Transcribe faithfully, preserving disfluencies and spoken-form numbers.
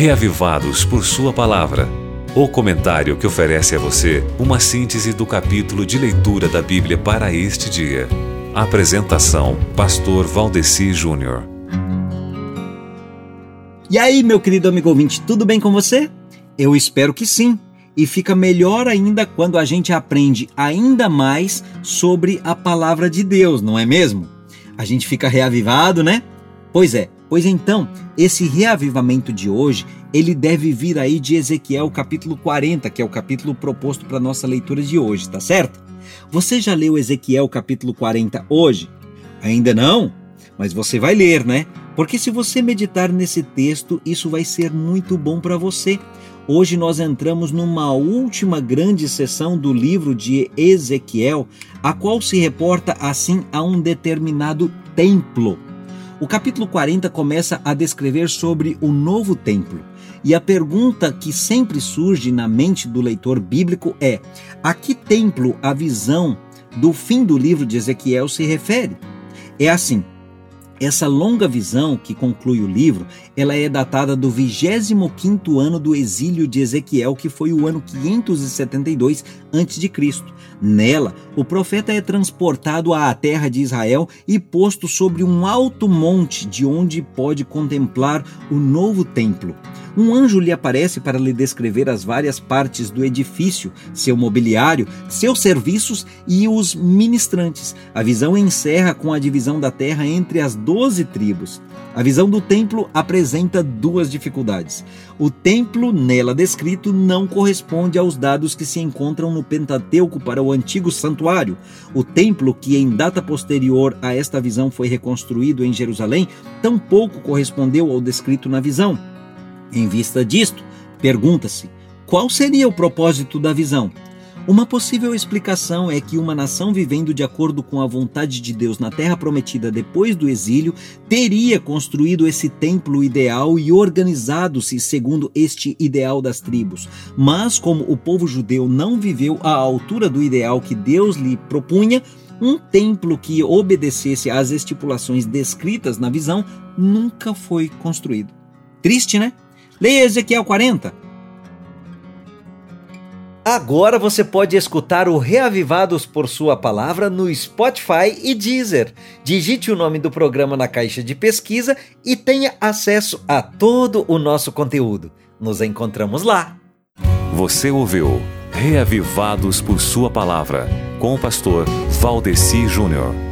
Reavivados por Sua Palavra. O comentário que oferece a você uma síntese do capítulo de leitura da Bíblia para este dia. Apresentação: Pastor Valdeci Júnior. E aí, meu querido amigo ouvinte, tudo bem com você? Eu espero que sim. E fica melhor ainda quando a gente aprende ainda mais sobre a palavra de Deus, não é mesmo? A gente fica reavivado, né? Pois é, pois então, esse reavivamento de hoje, ele deve vir aí de Ezequiel capítulo quarenta, que é o capítulo proposto para a nossa leitura de hoje, tá certo? Você já leu Ezequiel capítulo quarenta hoje? Ainda não? Mas você vai ler, né? Porque se você meditar nesse texto, isso vai ser muito bom para você. Hoje nós entramos numa última grande sessão do livro de Ezequiel, a qual se reporta assim a um determinado templo. O capítulo quarenta começa a descrever sobre o novo templo. E a pergunta que sempre surge na mente do leitor bíblico é: a que templo a visão do fim do livro de Ezequiel se refere? É assim. Essa longa visão que conclui o livro, ela é datada do vigésimo quinto ano do exílio de Ezequiel, que foi o ano quinhentos e setenta e dois antes de Cristo. Nela, o profeta é transportado à terra de Israel e posto sobre um alto monte, de onde pode contemplar o novo templo. Um anjo lhe aparece para lhe descrever as várias partes do edifício, seu mobiliário, seus serviços e os ministrantes. A visão encerra com a divisão da terra entre as doze tribos. A visão do templo apresenta duas dificuldades. O templo nela descrito não corresponde aos dados que se encontram no Pentateuco para o antigo santuário. O templo, que em data posterior a esta visão foi reconstruído em Jerusalém, tampouco correspondeu ao descrito na visão. Em vista disto, pergunta-se: qual seria o propósito da visão? Uma possível explicação é que uma nação vivendo de acordo com a vontade de Deus na terra prometida depois do exílio teria construído esse templo ideal e organizado-se segundo este ideal das tribos. Mas como o povo judeu não viveu à altura do ideal que Deus lhe propunha, um templo que obedecesse às estipulações descritas na visão nunca foi construído. Triste, né? Leia Ezequiel quarenta. Agora você pode escutar o Reavivados por Sua Palavra no Spotify e Deezer. Digite o nome do programa na caixa de pesquisa e tenha acesso a todo o nosso conteúdo. Nos encontramos lá. Você ouviu Reavivados por Sua Palavra, com o pastor Valdeci Júnior.